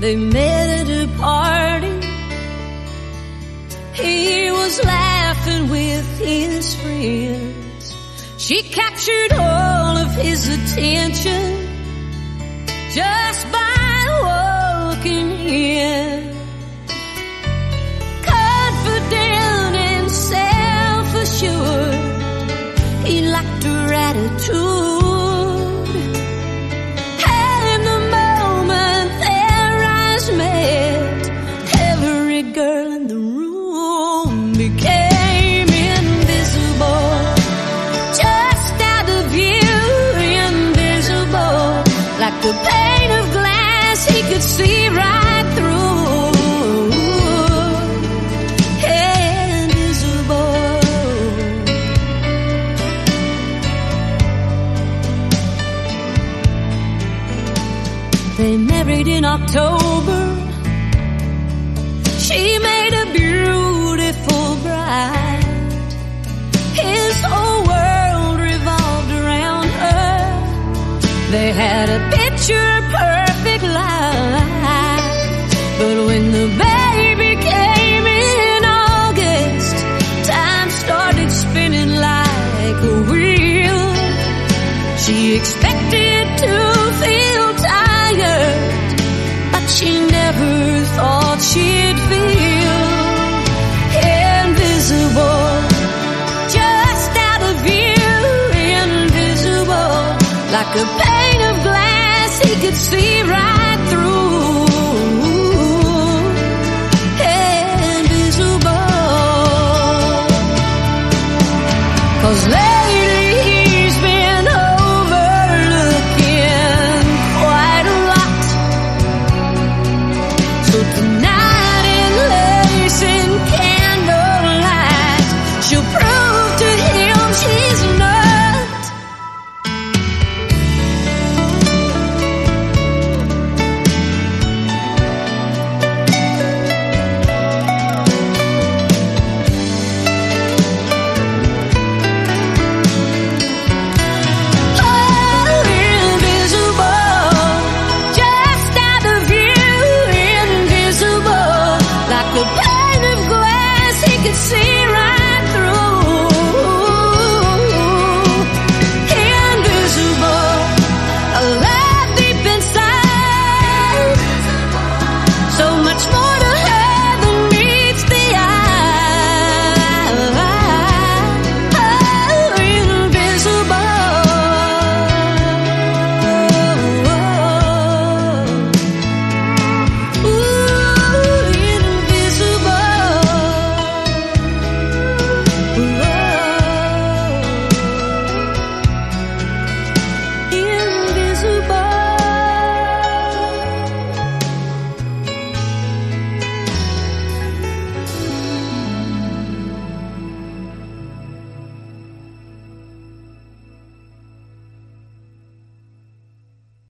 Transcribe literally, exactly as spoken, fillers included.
They met at a party. He was laughing with his friends. She captured all of his attention just by walking in. Confident and self-assured, he liked her attitude. And the moment their eyes met, every girl in the room became invisible. Just out of view, invisible. Like a pane of glass he could see right through. Invisible. They married in October. She made a beautiful bride. His whole world revolved around her. They had a picture-perfect life. But when the baby came in August, time started spinning like a wheel. She expected to feel tired, but she never thought she'd feel invisible. Just out of view, invisible. Like a pane of glass he could see right